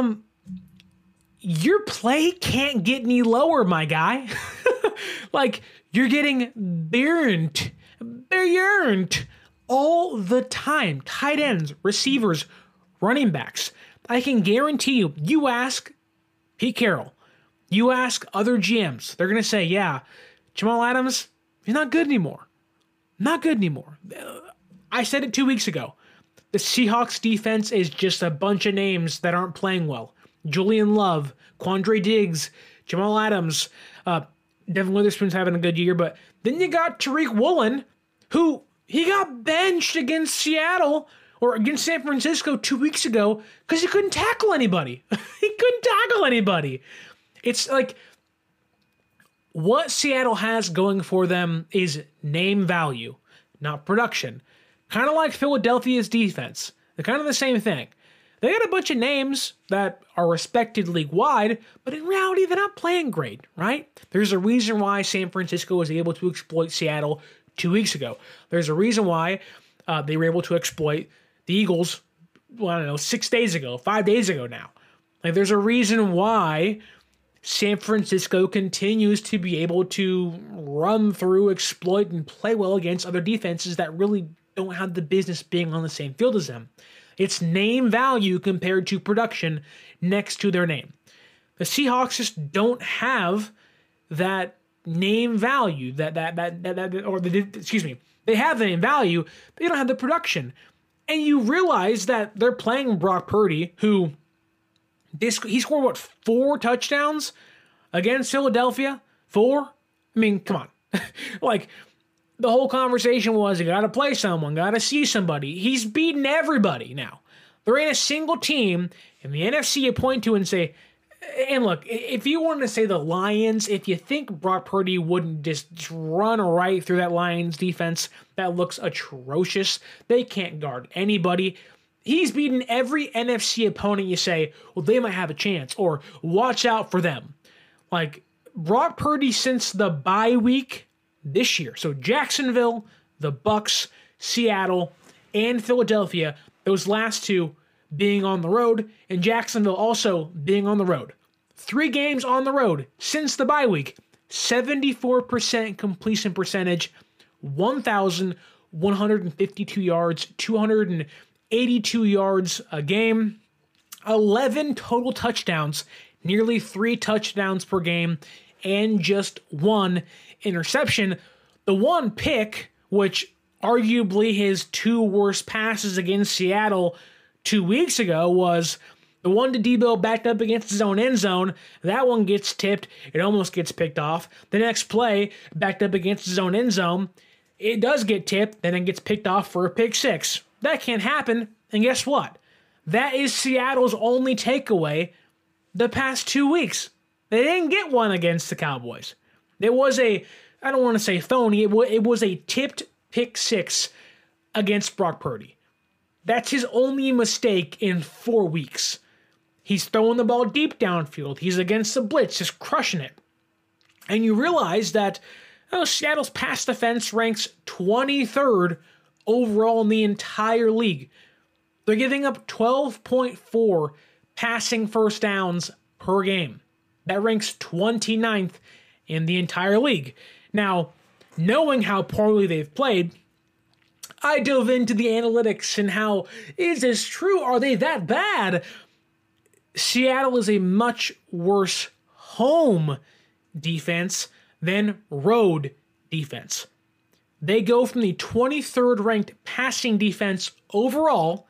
Your play can't get any lower, my guy. Like, you're getting burned all the time. Tight ends, receivers, running backs. I can guarantee you ask Pete Carroll, you ask other GMs, they're going to say, yeah, Jamal Adams, he's not good anymore. Not good anymore. I said it 2 weeks ago. The Seahawks defense is just a bunch of names that aren't playing well. Julian Love, Quandre Diggs, Jamal Adams, Devin Witherspoon's having a good year, but then you got Tariq Woolen, who he got benched against Seattle or against San Francisco 2 weeks ago because he couldn't tackle anybody. He couldn't tackle anybody. It's like, what Seattle has going for them is name value, not production. Kind of like Philadelphia's defense. They're kind of the same thing. They got a bunch of names that are respected league-wide, but in reality, they're not playing great, right? There's a reason why San Francisco was able to exploit Seattle 2 weeks ago. There's a reason why they were able to exploit the Eagles, 6 days ago, 5 days ago now. Like, there's a reason why San Francisco continues to be able to run through, exploit, and play well against other defenses that really don't have the business being on the same field as them. It's name value compared to production next to their name. The Seahawks just don't have that name value. They have the name value, but they don't have the production. And you realize that they're playing Brock Purdy, who he scored, 4 touchdowns against Philadelphia? 4? I mean, come on. Like, the whole conversation was, you got to play someone, got to see somebody. He's beaten everybody now. There ain't a single team in the NFC you point to and say, and look, if you wanted to say the Lions, if you think Brock Purdy wouldn't just run right through that Lions defense that looks atrocious, they can't guard anybody. He's beaten every NFC opponent you say, well, they might have a chance, or watch out for them. Like, Brock Purdy since the bye week this year, so Jacksonville, the Bucks, Seattle, and Philadelphia, those last 2 being on the road, and Jacksonville also being on the road. 3 games on the road since the bye week. 74% completion percentage, 1,152 yards, 282 yards a game, 11 total touchdowns, nearly 3 touchdowns per game, and just 1 interception. The 1 pick, which arguably his 2 worst passes against Seattle 2 weeks ago, was the one to Debo backed up against his own end zone. That one gets tipped. It almost gets picked off. The next play, backed up against his own end zone. It does get tipped, then it gets picked off for a pick 6. That can't happen. And guess what? That is Seattle's only takeaway the past 2 weeks. They didn't get one against the Cowboys. It was I don't want to say phony, it was a tipped pick six against Brock Purdy. That's his only mistake in 4 weeks. He's throwing the ball deep downfield. He's against the blitz, just crushing it. And you realize that Seattle's pass defense ranks 23rd overall in the entire league. They're giving up 12.4 passing first downs per game. That ranks 29th in the entire league. Now, knowing how poorly they've played, I dove into the analytics and how, is this true? Are they that bad? Seattle is a much worse home defense than road defense. They go from the 23rd ranked passing defense overall.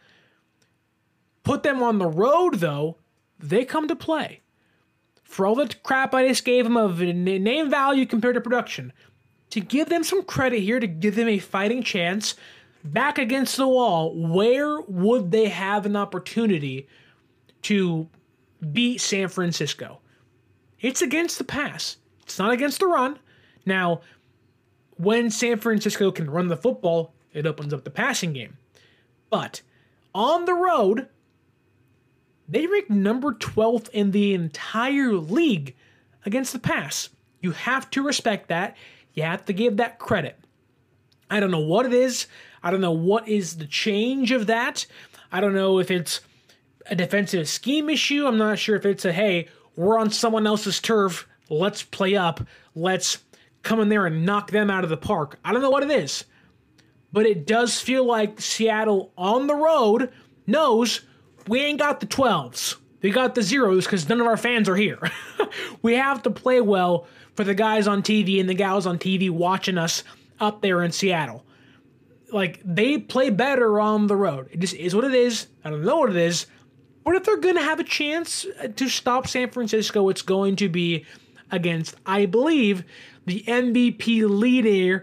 Put them on the road, though, they come to play. For all the crap I just gave them of name value compared to production, to give them some credit here, to give them a fighting chance, back against the wall, where would they have an opportunity to beat San Francisco? It's against the pass. It's not against the run. Now, when San Francisco can run the football, it opens up the passing game. But on the road, they rank number 12th in the entire league against the pass. You have to respect that. You have to give that credit. I don't know what it is. I don't know what is the change of that. I don't know if it's a defensive scheme issue. I'm not sure if it's hey, we're on someone else's turf. Let's play up. Let's come in there and knock them out of the park. I don't know what it is. But it does feel like Seattle on the road knows we ain't got the 12s. We got the zeros because none of our fans are here. We have to play well for the guys on TV and the gals on TV watching us up there in Seattle. Like, they play better on the road. It just is what it is. I don't know what it is. But if they're going to have a chance to stop San Francisco, it's going to be against, I believe, the MVP leader,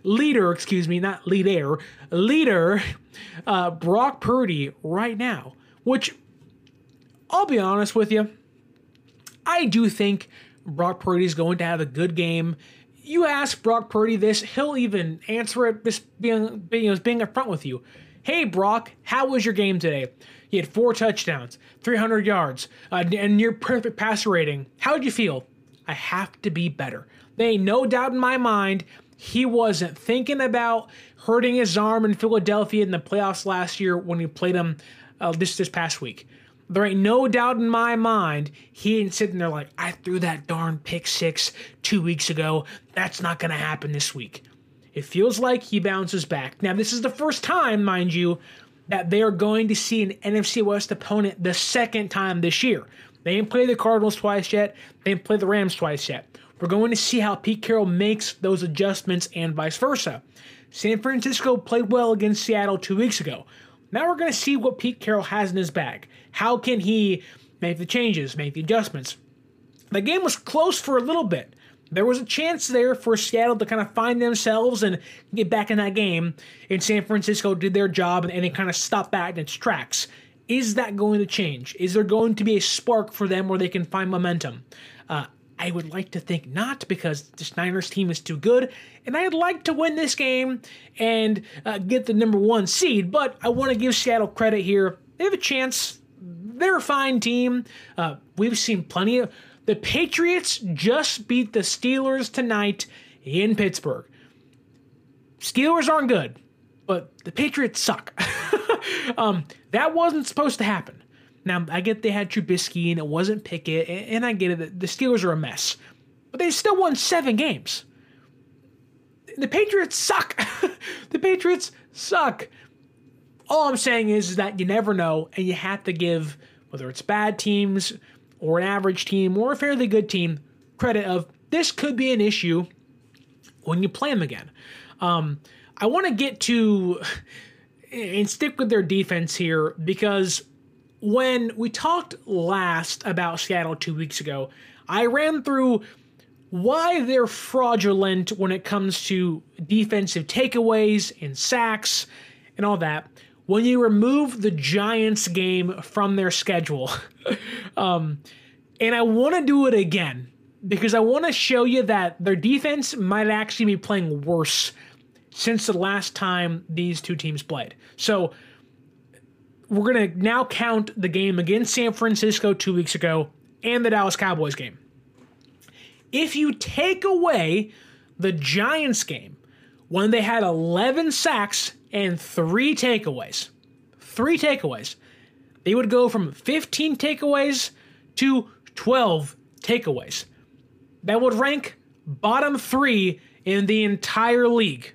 Brock Purdy right now. Which, I'll be honest with you, I do think Brock Purdy's going to have a good game. You ask Brock Purdy this, he'll even answer it just being upfront with you. Hey, Brock, how was your game today? You had 4 touchdowns, 300 yards, and near perfect passer rating. How'd you feel? I have to be better. There ain't no doubt in my mind he wasn't thinking about hurting his arm in Philadelphia in the playoffs last year when he played him this past week. There ain't no doubt in my mind he ain't sitting there like, I threw that darn pick 6 2 weeks ago. That's not going to happen this week. It feels like he bounces back. Now, this is the first time, mind you, that they are going to see an NFC West opponent the second time this year. They ain't played the Cardinals twice yet. They ain't played the Rams twice yet. We're going to see how Pete Carroll makes those adjustments and vice versa. San Francisco played well against Seattle 2 weeks ago. Now we're going to see what Pete Carroll has in his bag. How can he make the changes, make the adjustments? The game was close for a little bit. There was a chance there for Seattle to kind of find themselves and get back in that game, and San Francisco did their job and it kind of stopped that in its tracks. Is that going to change? Is there going to be a spark for them where they can find momentum? I would like to think not, because this Niners team is too good, and I'd like to win this game and get the number 1 seed, but I want to give Seattle credit here. They have a chance. They're a fine team. We've seen plenty of... The Patriots just beat the Steelers tonight in Pittsburgh. Steelers aren't good, but the Patriots suck. That wasn't supposed to happen. Now, I get they had Trubisky and it wasn't Pickett, and I get it. The Steelers are a mess. But they still won 7 games. The Patriots suck. The Patriots suck. All I'm saying is that you never know, and you have to give, whether it's bad teams or an average team or a fairly good team, credit of this could be an issue when you play them again. I want to get to and stick with their defense here, because when we talked last about Seattle 2 weeks ago, I ran through why they're fraudulent when it comes to defensive takeaways and sacks and all that. when you remove the Giants game from their schedule. And I want to do it again because I want to show you that their defense might actually be playing worse since the last time these two teams played. So we're going to now count the game against San Francisco 2 weeks ago and the Dallas Cowboys game. If you take away the Giants game, when they had 11 sacks and 3 takeaways, they would go from 15 takeaways to 12 takeaways. That would rank bottom 3 in the entire league.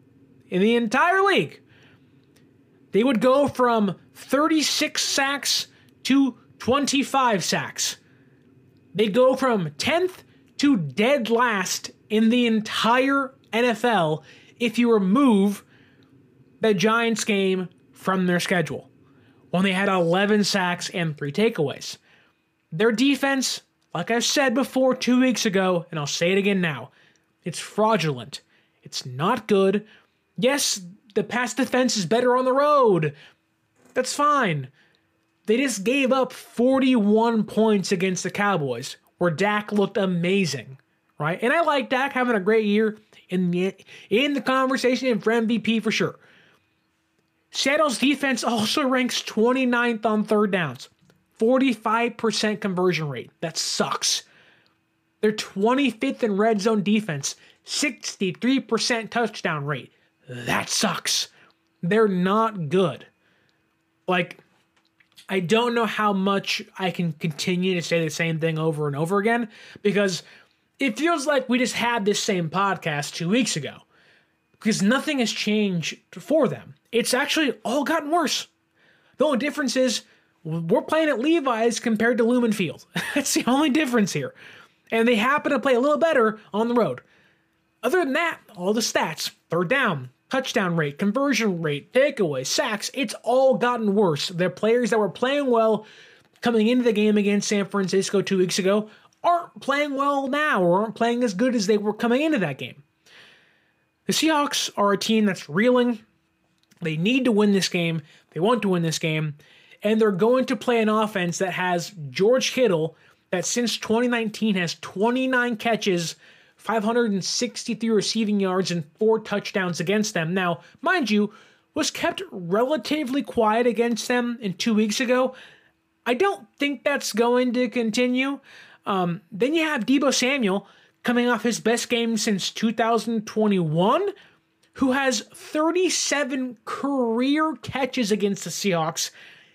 They would go from 36 sacks to 25 sacks. They'd go from 10th to dead last in the entire NFL if you remove the Giants game from their schedule, when they had 11 sacks and 3 takeaways. Their defense, like I've said before 2 weeks ago, and I'll say it again now, it's fraudulent. It's not good. Yes, the pass defense is better on the road. That's fine. They just gave up 41 points against the Cowboys, where Dak looked amazing, right? And I like Dak having a great year in the conversation for MVP for sure. Seattle's defense also ranks 29th on third downs, 45% conversion rate. That sucks. They're 25th in red zone defense, 63% touchdown rate. That sucks. They're not good. Like, I don't know how much I can continue to say the same thing over and over again, because it feels like we just had this same podcast 2 weeks ago, because nothing has changed for them. It's actually all gotten worse. The only difference is we're playing at Levi's compared to Lumen Field. That's the only difference here. And they happen to play a little better on the road. Other than that, all the stats, third down, touchdown rate, conversion rate, takeaways, sacks, it's all gotten worse. The players that were playing well coming into the game against San Francisco 2 weeks ago aren't playing well now, or aren't playing as good as they were coming into that game. The Seahawks are a team that's reeling. They need to win this game. They want to win this game. And they're going to play an offense that has George Kittle, that since 2019 has 29 catches, 563 receiving yards, and 4 touchdowns against them. Now, mind you, was kept relatively quiet against them in 2 weeks ago. I don't think that's going to continue. Then you have Deebo Samuel coming off his best game since 2021, who has 37 career catches against the Seahawks,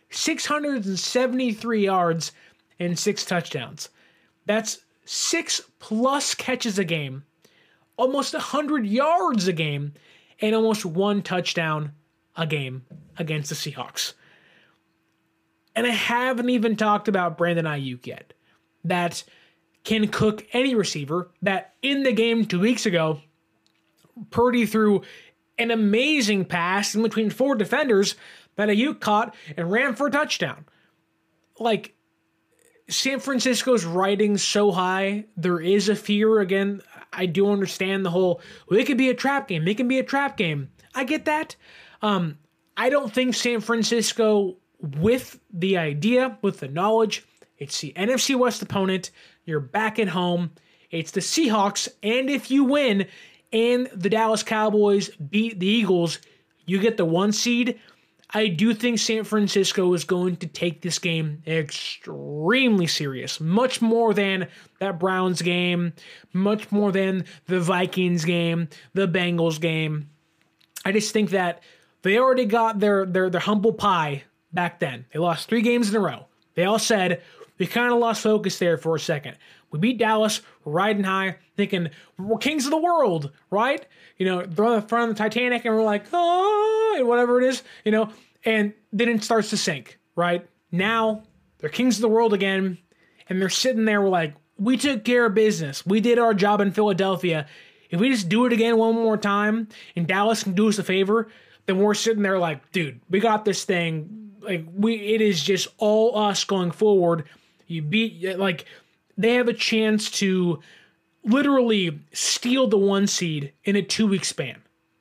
673 yards, and 6 touchdowns. That's 6+ catches a game, almost 100 yards a game, and almost 1 touchdown a game against the Seahawks. And I haven't even talked about Brandon Ayuk yet, that can cook any receiver, that in the game 2 weeks ago, Purdy threw an amazing pass in between 4 defenders that Ayuk caught and ran for a touchdown. Like, San Francisco's riding so high, there is a fear. Again, I do understand the whole, well, it could be a trap game. It can be a trap game. I get that. I don't think San Francisco, with the idea, with the knowledge, it's the NFC West opponent, you're back at home, it's the Seahawks, and if you win and the Dallas Cowboys beat the Eagles, you get the 1 seed. I do think San Francisco is going to take this game extremely serious, much more than that Browns game, much more than the Vikings game, the Bengals game. I just think that they already got their humble pie back then. They lost 3 games in a row. They all said, we kind of lost focus there for a second. We beat Dallas, we're riding high, thinking we're kings of the world, right? You know, throw the front of the Titanic and we're like, oh, and whatever it is, you know, and then it starts to sink, right? Now, they're kings of the world again, and they're sitting there, we're like, we took care of business. We did our job in Philadelphia. If we just do it again one more time, and Dallas can do us a favor, then we're sitting there like, dude, we got this thing. Like, it is just all us going forward. You beat, like, they have a chance to literally steal the 1 seed in a 2-week span.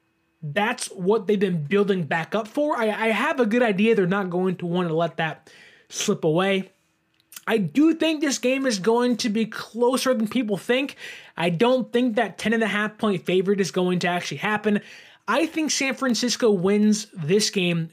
That's what they've been building back up for. I have a good idea they're not going to want to let that slip away. I do think this game is going to be closer than people think. I don't think that 10.5 point favorite is going to actually happen. I think San Francisco wins this game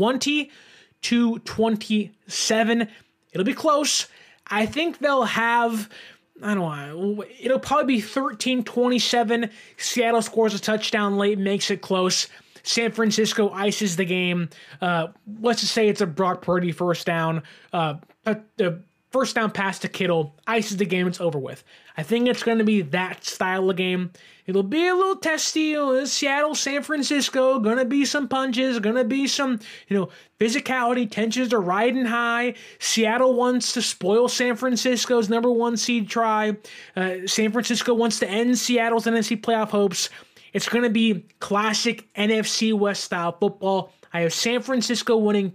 20-27. It'll be close. I think they'll have, I don't know, it'll probably be 13-27. Seattle scores a touchdown late, makes it close. San Francisco ices the game. Let's just say it's a Brock Purdy first down. The first down pass to Kittle, ices the game, it's over with. I think it's going to be that style of game. It'll be a little testy. Seattle, San Francisco, going to be some punches, going to be some, physicality. Tensions are riding high. Seattle wants to spoil San Francisco's number 1 seed try. San Francisco wants to end Seattle's NFC playoff hopes. It's going to be classic NFC West style football. I have San Francisco winning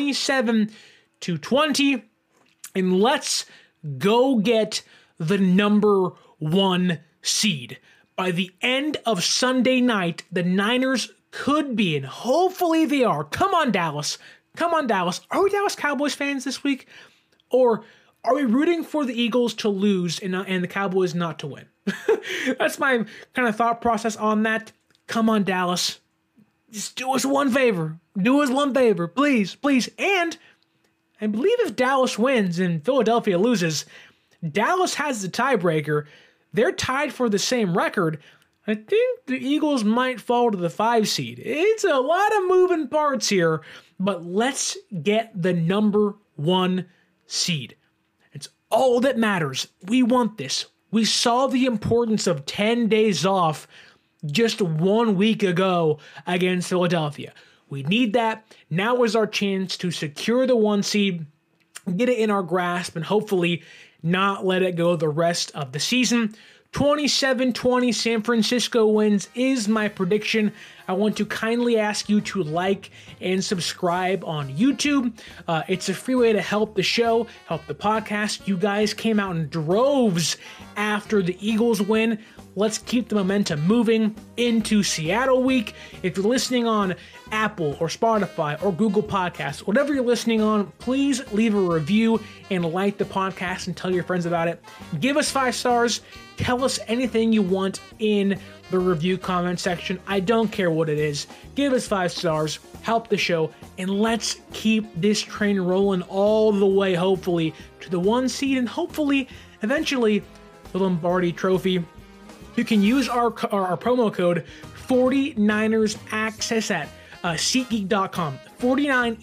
27-20. And let's go get the number 1 seed. By the end of Sunday night, the Niners could be, and hopefully they are. Come on, Dallas. Come on, Dallas. Are we Dallas Cowboys fans this week? Or are we rooting for the Eagles to lose and the Cowboys not to win? That's my kind of thought process on that. Come on, Dallas. Just do us one favor. Do us one favor. Please, please. And I believe if Dallas wins and Philadelphia loses, Dallas has the tiebreaker. They're tied for the same record. I think the Eagles might fall to the 5 seed. It's a lot of moving parts here, but let's get the number 1 seed. It's all that matters. We want this. We saw the importance of 10 days off just 1 week ago against Philadelphia. We need that. Now is our chance to secure the 1 seed, get it in our grasp, and hopefully not let it go the rest of the season. 27-20 San Francisco wins is my prediction. I want to kindly ask you to like and subscribe on YouTube. It's a free way to help the show, help the podcast. You guys came out in droves after the Eagles win. Let's keep the momentum moving into Seattle week. If you're listening on Apple or Spotify or Google Podcasts, whatever you're listening on, please leave a review and like the podcast and tell your friends about it. Give us 5 stars. Tell us anything you want in the review comment section. I don't care what it is. Give us 5 stars. Help the show. And let's keep this train rolling all the way, hopefully, to the 1 seed and hopefully, eventually, the Lombardi Trophy. You can use our promo code 49ers Access at SeatGeek.com. 49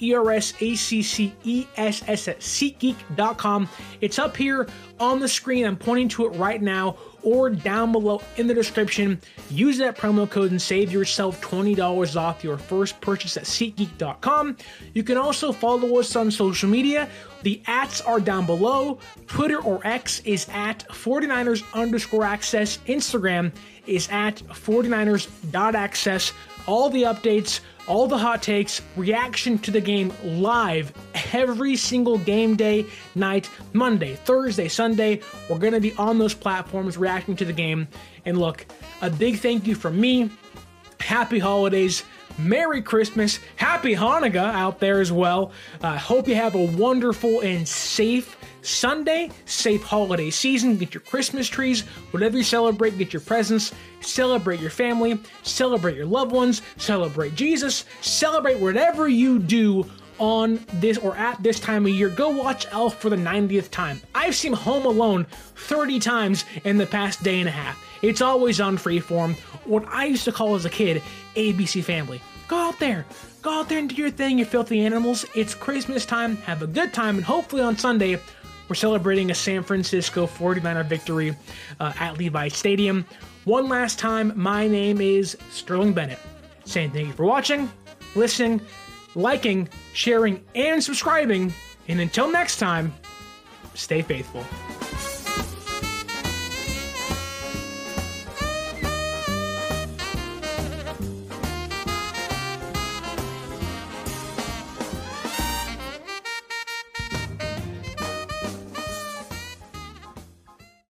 ERSACCESS at SeatGeek.com. It's up here on the screen. I'm pointing to it right now, or down below in the description. Use that promo code and save yourself $20 off your first purchase at SeatGeek.com. You can also follow us on social media. The @ are down below. Twitter or X is at 49ers_access. Instagram is at 49ers.access. All the updates, all the hot takes, reaction to the game live every single game day, night, Monday, Thursday, Sunday. We're going to be on those platforms reacting to the game. And look, a big thank you from me. Happy holidays. Merry Christmas. Happy Hanukkah out there as well. Hope you have a wonderful and safe Sunday, safe holiday season. Get your Christmas trees, whatever you celebrate, get your presents, celebrate your family, celebrate your loved ones, celebrate Jesus, celebrate whatever you do on this or at this time of year. Go watch Elf for the 90th time. I've seen Home Alone 30 times in the past day and a half. It's always on Freeform, what I used to call as a kid, ABC Family. Go out there and do your thing, you filthy animals. It's Christmas time, have a good time, and hopefully on Sunday, we're celebrating a San Francisco 49er victory at Levi Stadium. One last time, my name is Sterling Bennett, saying thank you for watching, listening, liking, sharing, and subscribing. And until next time, stay faithful.